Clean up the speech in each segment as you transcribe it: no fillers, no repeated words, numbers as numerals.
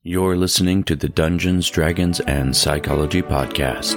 You're listening to the Dungeons, Dragons, and Psychology Podcast.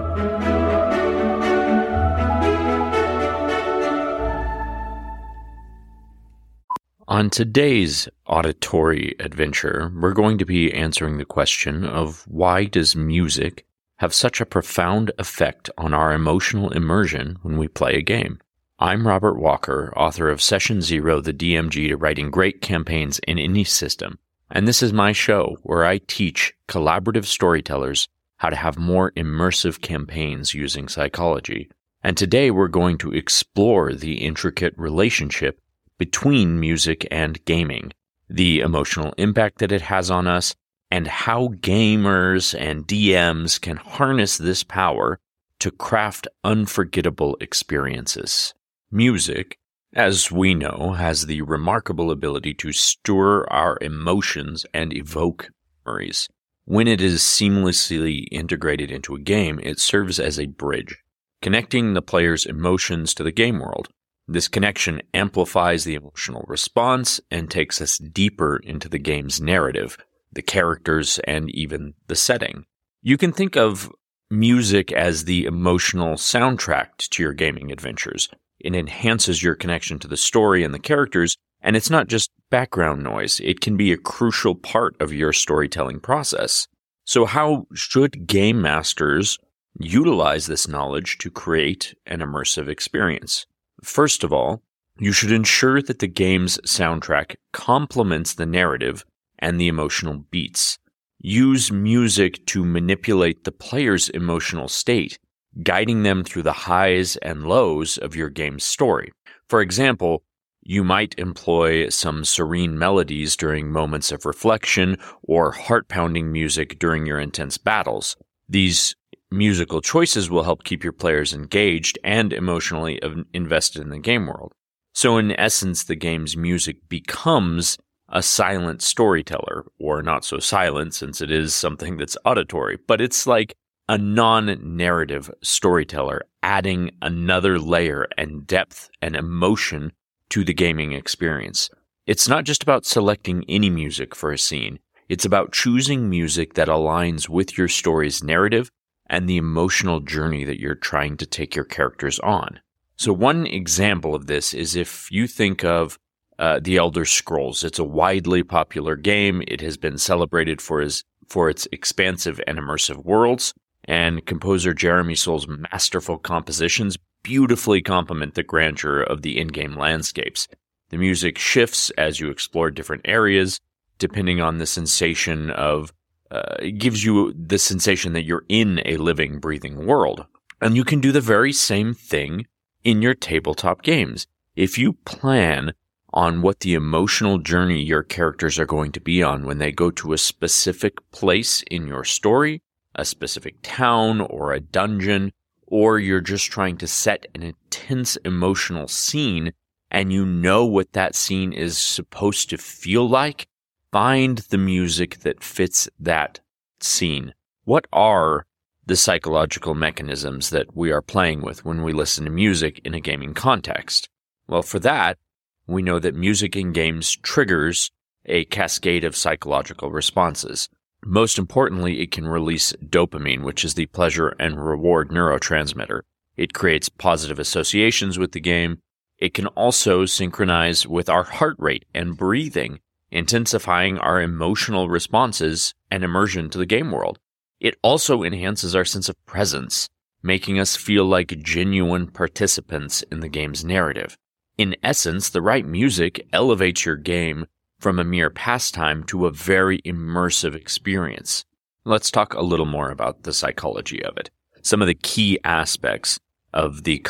On today's auditory adventure, we're going to be answering the question of why does music have such a profound effect on our emotional immersion when we play a game? I'm Robert Walker, author of Session Zero, the DMG to writing great campaigns in any system. And this is my show where I teach collaborative storytellers how to have more immersive campaigns using psychology. And today we're going to explore the intricate relationship between music and gaming, the emotional impact that it has on us, and how gamers and DMs can harness this power to craft unforgettable experiences. Music, as we know, has the remarkable ability to stir our emotions and evoke memories. When it is seamlessly integrated into a game, it serves as a bridge, connecting the player's emotions to the game world. This connection amplifies the emotional response and takes us deeper into the game's narrative, the characters, and even the setting. You can think of music as the emotional soundtrack to your gaming adventures. It enhances your connection to the story and the characters, and it's not just background noise. It can be a crucial part of your storytelling process. So how should game masters utilize this knowledge to create an immersive experience? First of all, you should ensure that the game's soundtrack complements the narrative and the emotional beats. Use music to manipulate the player's emotional state, guiding them through the highs and lows of your game's story. For example, you might employ some serene melodies during moments of reflection or heart-pounding music during your intense battles. These musical choices will help keep your players engaged and emotionally invested in the game world. So in essence, the game's music becomes a silent storyteller, or not so silent since it is something that's auditory, but it's like a non-narrative storyteller, adding another layer and depth and emotion to the gaming experience. It's not just about selecting any music for a scene. It's about choosing music that aligns with your story's narrative and the emotional journey that you're trying to take your characters on. So one example of this is if you think of The Elder Scrolls. It's a widely popular game. It has been celebrated for its expansive and immersive worlds. And composer Jeremy Soul's masterful compositions beautifully complement the grandeur of the in-game landscapes. The music shifts as you explore different areas, depending on the sensation of, it gives you the sensation that you're in a living, breathing world. And you can do the very same thing in your tabletop games. If you plan on what the emotional journey your characters are going to be on when they go to a specific place in your story, a specific town or a dungeon, or you're just trying to set an intense emotional scene and you know what that scene is supposed to feel like, find the music that fits that scene. What are the psychological mechanisms that we are playing with when we listen to music in a gaming context? Well, for that, we know that music in games triggers a cascade of psychological responses. Most importantly, it can release dopamine, which is the pleasure and reward neurotransmitter. It creates positive associations with the game. It can also synchronize with our heart rate and breathing, intensifying our emotional responses and immersion to the game world. It also enhances our sense of presence, making us feel like genuine participants in the game's narrative. In essence, the right music elevates your game from a mere pastime to a very immersive experience. Let's talk a little more about the psychology of it. Some of the key aspects of the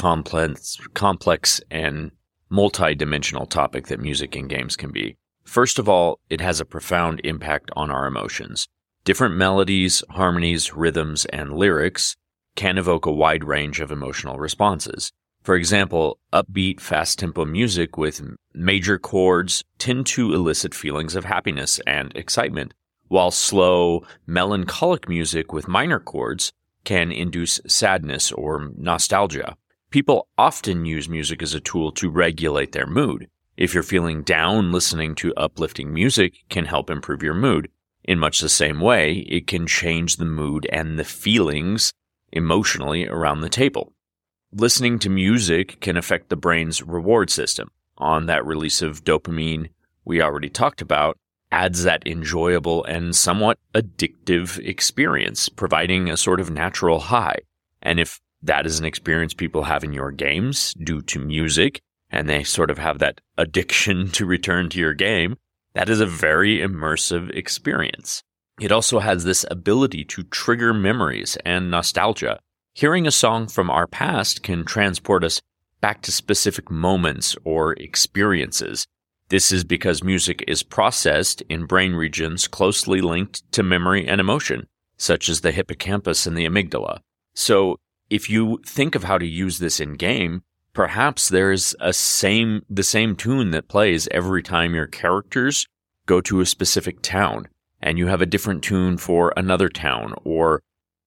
complex and multi-dimensional topic that music in games can be. First of all, it has a profound impact on our emotions. Different melodies, harmonies, rhythms, and lyrics can evoke a wide range of emotional responses. For example, upbeat, fast-tempo music with major chords tend to elicit feelings of happiness and excitement, while slow, melancholic music with minor chords can induce sadness or nostalgia. People often use music as a tool to regulate their mood. If you're feeling down, listening to uplifting music can help improve your mood. In much the same way, it can change the mood and the feelings emotionally around the table. Listening to music can affect the brain's reward system. On that release of dopamine we already talked about, adds that enjoyable and somewhat addictive experience, providing a sort of natural high. And if that is an experience people have in your games due to music, and they sort of have that addiction to return to your game, that is a very immersive experience. It also has this ability to trigger memories and nostalgia. Hearing a song from our past can transport us back to specific moments or experiences. This is because music is processed in brain regions closely linked to memory and emotion, such as the hippocampus and the amygdala. So if you think of how to use this in-game, perhaps there's the same tune that plays every time your characters go to a specific town, and you have a different tune for another town, or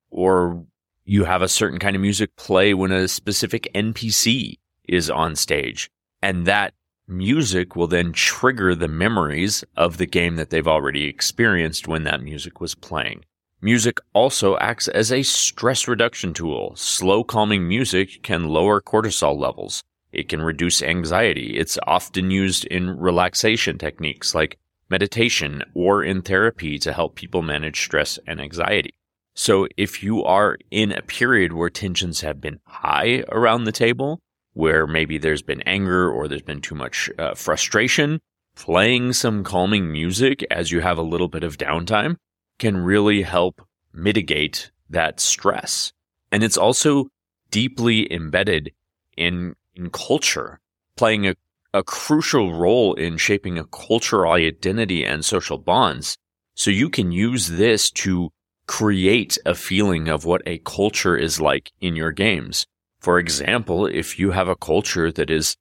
you have a certain kind of music play when a specific NPC is on stage, and that music will then trigger the memories of the game that they've already experienced when that music was playing. Music also acts as a stress reduction tool. Slow, calming music can lower cortisol levels. It can reduce anxiety. It's often used in relaxation techniques like meditation or in therapy to help people manage stress and anxiety. So if you are in a period where tensions have been high around the table, where maybe there's been anger or there's been too much frustration, playing some calming music as you have a little bit of downtime can really help mitigate that stress. And it's also deeply embedded in culture, playing a crucial role in shaping a cultural identity and social bonds. So you can use this to create a feeling of what a culture is like in your games. For example, if you have a culture that is,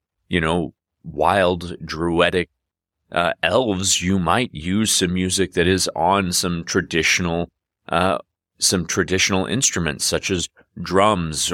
wild, druidic elves, you might use some music that is on some traditional instruments such as drums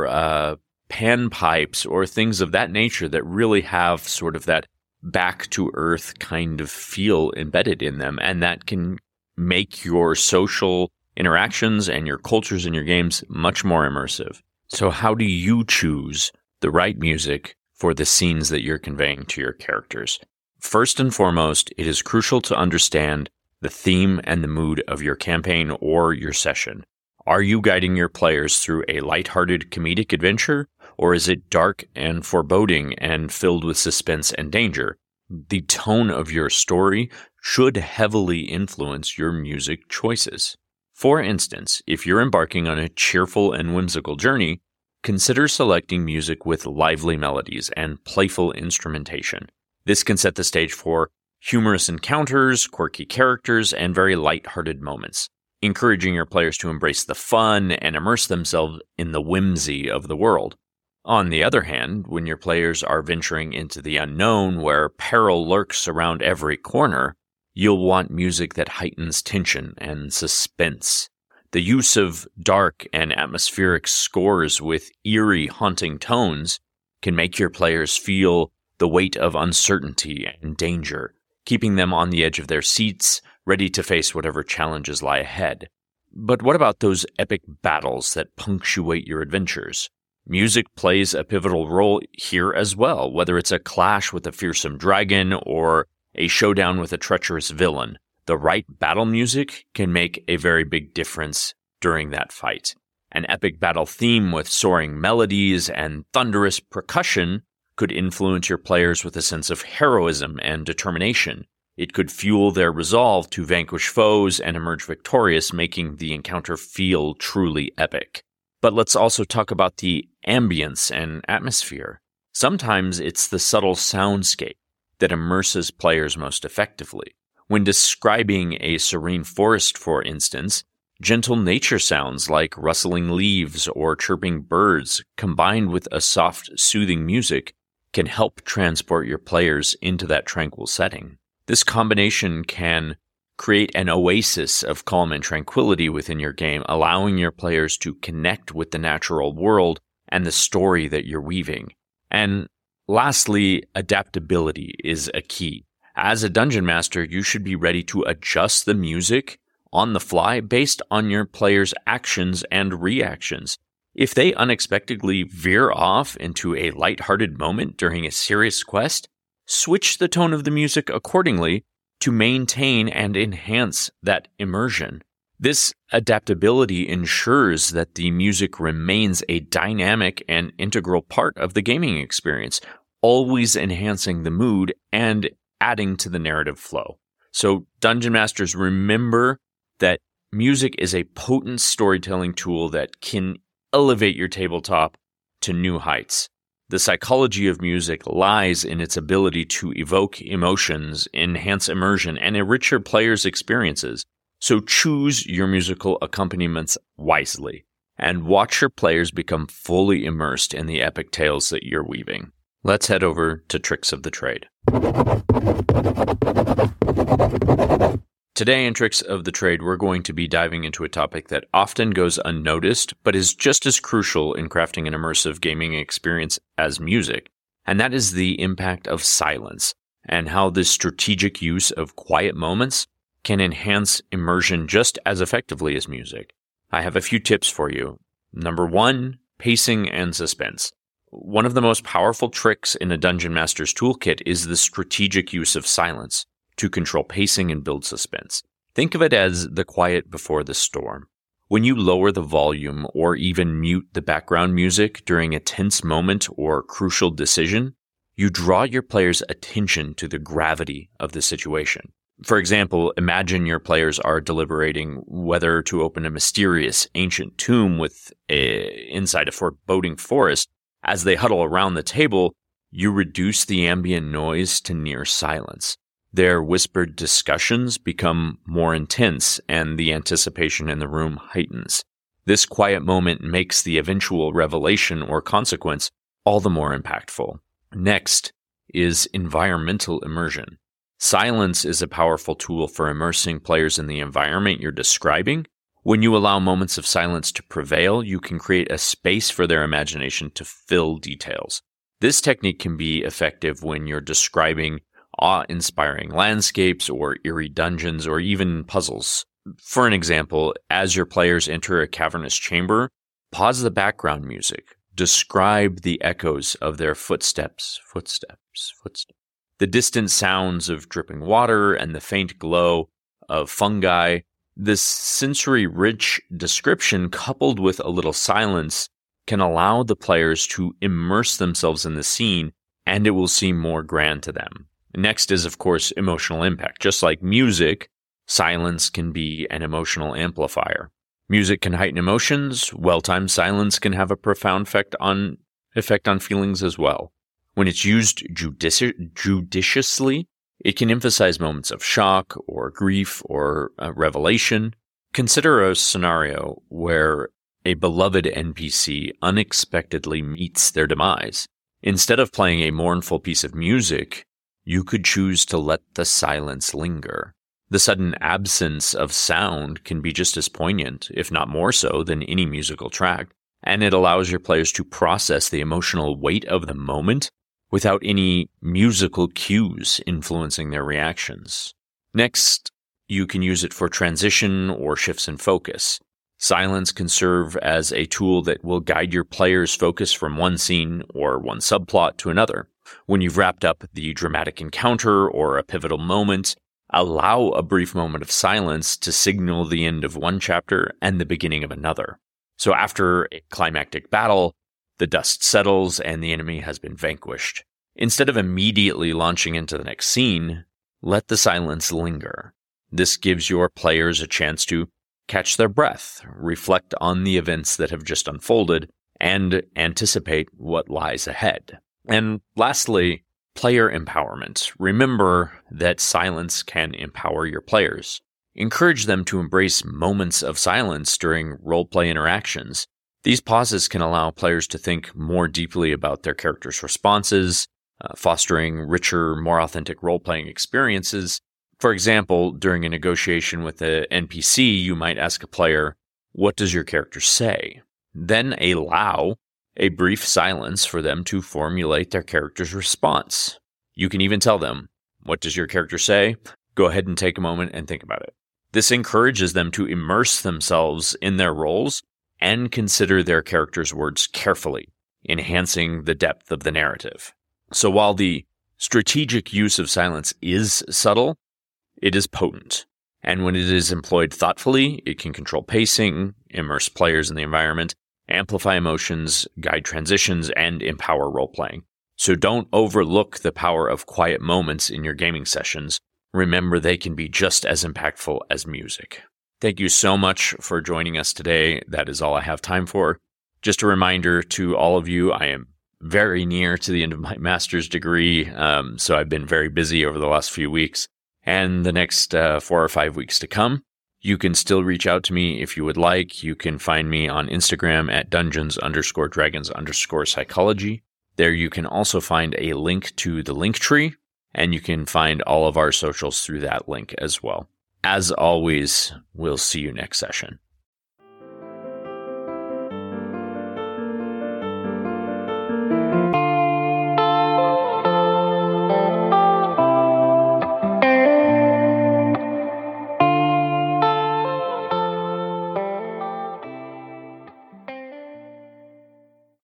or panpipes or things of that nature that really have sort of that back to earth kind of feel embedded in them, and that can make your social interactions and your cultures in your games much more immersive. So how do you choose the right music for the scenes that you're conveying to your characters? First and foremost, it is crucial to understand the theme and the mood of your campaign or your session. Are you guiding your players through a lighthearted comedic adventure, or is it dark and foreboding and filled with suspense and danger? The tone of your story should heavily influence your music choices. For instance, if you're embarking on a cheerful and whimsical journey, consider selecting music with lively melodies and playful instrumentation. This can set the stage for humorous encounters, quirky characters, and very light-hearted moments, encouraging your players to embrace the fun and immerse themselves in the whimsy of the world. On the other hand, when your players are venturing into the unknown where peril lurks around every corner, you'll want music that heightens tension and suspense. The use of dark and atmospheric scores with eerie, haunting tones can make your players feel the weight of uncertainty and danger, keeping them on the edge of their seats, ready to face whatever challenges lie ahead. But what about those epic battles that punctuate your adventures? Music plays a pivotal role here as well, whether it's a clash with a fearsome dragon or a showdown with a treacherous villain. The right battle music can make a very big difference during that fight. An epic battle theme with soaring melodies and thunderous percussion could influence your players with a sense of heroism and determination. It could fuel their resolve to vanquish foes and emerge victorious, making the encounter feel truly epic. But let's also talk about the ambience and atmosphere. Sometimes it's the subtle soundscape that immerses players most effectively. When describing a serene forest, for instance, gentle nature sounds like rustling leaves or chirping birds, combined with a soft, soothing music, can help transport your players into that tranquil setting. This combination can create an oasis of calm and tranquility within your game, allowing your players to connect with the natural world and the story that you're weaving. And lastly, adaptability is a key. As a dungeon master, you should be ready to adjust the music on the fly based on your players' actions and reactions. If they unexpectedly veer off into a lighthearted moment during a serious quest, switch the tone of the music accordingly to maintain and enhance that immersion. This adaptability ensures that the music remains a dynamic and integral part of the gaming experience, always enhancing the mood and adding to the narrative flow. So, Dungeon Masters, remember that music is a potent storytelling tool that can elevate your tabletop to new heights. The psychology of music lies in its ability to evoke emotions, enhance immersion, and enrich your players' experiences. So choose your musical accompaniments wisely and watch your players become fully immersed in the epic tales that you're weaving. Let's head over to Tricks of the Trade. Today in Tricks of the Trade, we're going to be diving into a topic that often goes unnoticed, but is just as crucial in crafting an immersive gaming experience as music, and that is the impact of silence, and how this strategic use of quiet moments can enhance immersion just as effectively as music. I have a few tips for you. Number 1, pacing and suspense. One of the most powerful tricks in a Dungeon Master's toolkit is the strategic use of silence to control pacing and build suspense. Think of it as the quiet before the storm. When you lower the volume or even mute the background music during a tense moment or crucial decision, you draw your players' attention to the gravity of the situation. For example, imagine your players are deliberating whether to open a mysterious ancient tomb inside a foreboding forest. As they huddle around the table, you reduce the ambient noise to near silence. Their whispered discussions become more intense, and the anticipation in the room heightens. This quiet moment makes the eventual revelation or consequence all the more impactful. Next is environmental immersion. Silence is a powerful tool for immersing players in the environment you're describing. When you allow moments of silence to prevail, you can create a space for their imagination to fill details. This technique can be effective when you're describing awe-inspiring landscapes or eerie dungeons or even puzzles. For an example, as your players enter a cavernous chamber, pause the background music. Describe the echoes of their footsteps. The distant sounds of dripping water and the faint glow of fungi. This sensory-rich description, coupled with a little silence, can allow the players to immerse themselves in the scene, and it will seem more grand to them. Next is, of course, emotional impact. Just like music, silence can be an emotional amplifier. Music can heighten emotions. Well-timed silence can have a profound effect on feelings as well. When it's used judiciously, it can emphasize moments of shock or grief or revelation. Consider a scenario where a beloved NPC unexpectedly meets their demise. Instead of playing a mournful piece of music, you could choose to let the silence linger. The sudden absence of sound can be just as poignant, if not more so, than any musical track, and it allows your players to process the emotional weight of the moment without any musical cues influencing their reactions. Next, you can use it for transition or shifts in focus. Silence can serve as a tool that will guide your players' focus from one scene or one subplot to another. When you've wrapped up the dramatic encounter or a pivotal moment, allow a brief moment of silence to signal the end of one chapter and the beginning of another. So after a climactic battle, the dust settles and the enemy has been vanquished. Instead of immediately launching into the next scene, let the silence linger. This gives your players a chance to catch their breath, reflect on the events that have just unfolded, and anticipate what lies ahead. And lastly, player empowerment. Remember that silence can empower your players. Encourage them to embrace moments of silence during role-play interactions. These pauses can allow players to think more deeply about their characters' responses, fostering richer, more authentic role-playing experiences. For example, during a negotiation with an NPC, you might ask a player, "What does your character say?" Then allow a brief silence for them to formulate their character's response. You can even tell them, What does your character say? Go ahead and take a moment and think about it. This encourages them to immerse themselves in their roles and consider their character's words carefully, enhancing the depth of the narrative. So while the strategic use of silence is subtle, it is potent. And when it is employed thoughtfully, it can control pacing, immerse players in the environment, amplify emotions, guide transitions, and empower role-playing. So don't overlook the power of quiet moments in your gaming sessions. Remember, they can be just as impactful as music. Thank you so much for joining us today. That is all I have time for. Just a reminder to all of you, I am very near to the end of my master's degree, so I've been very busy over the last few weeks and the next 4 or 5 weeks to come. You can still reach out to me if you would like. You can find me on Instagram at dungeons_dragons_psychology. There you can also find a link to the Linktree, and you can find all of our socials through that link as well. As always, we'll see you next session.